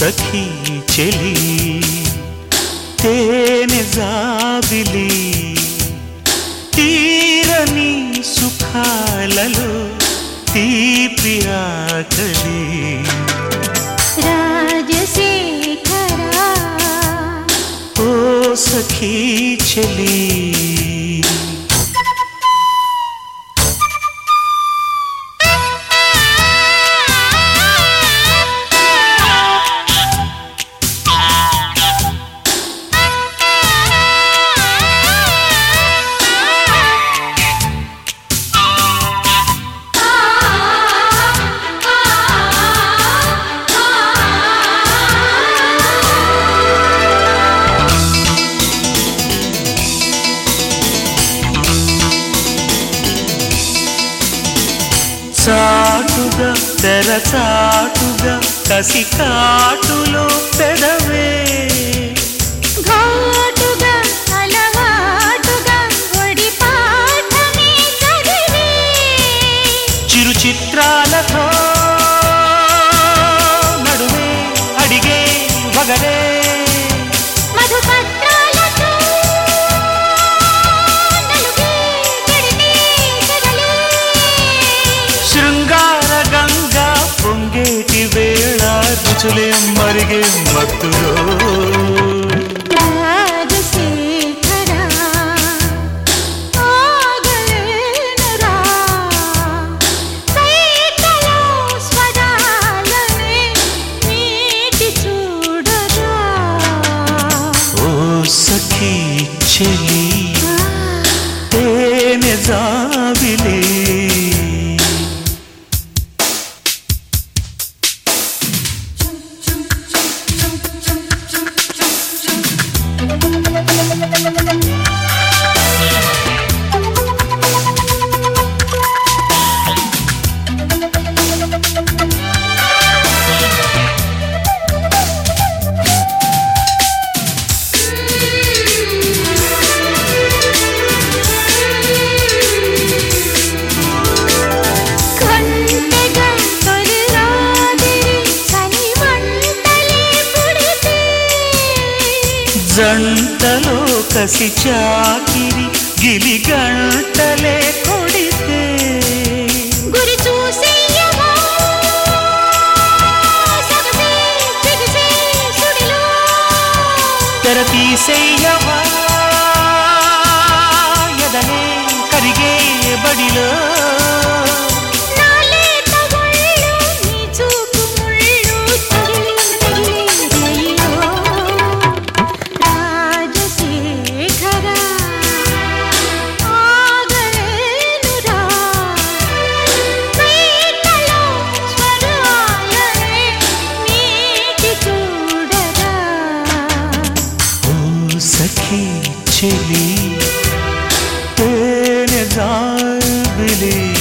సఖీ చెలి తేనె జాబిలి తీరని సుఖాలలో తీపి ఆకలి రాజశేఖరా ఓ సఖీ చెలి చాటుగా తెరచాటుగా కసి కాటులో పెదవే ఘాటుగా అలవాటుగా ఒడి పాఠమే చదివే చిరు చిత్రాలతో నడువే అడిగే వగరే మధుపత్రాలతో నలుగే చెడితే చెదలే శృంగార గంగా పొంగేటి వేళ రుచులే మరిగే మత్తులో రాజశేఖరా ఆగలేనురా సైకలో స్వరాలనే మీటి చూడరా ఓ సఖీ చెలి తేనె జాబిలి కొంటెగా తొలి రాత్రి చలి వంటలే పుడితే జంటలో కసి చాకిరి గిలి గంటలే కొడితే గురి చూసేయవా సగసే బిగిసే సుడిలో తెర తీసేయవా ఎదనే కరిగే బడిలో నాలేత ఒళ్ళు నీ చూపు ముళ్ళు తగిలి తగిలి రైలో రాజశేఖరా ఆగలేనురా సైకలో స్వరాలనే మీటి చూడరా ఓ సఖీ చెలి తేనె జాబిలి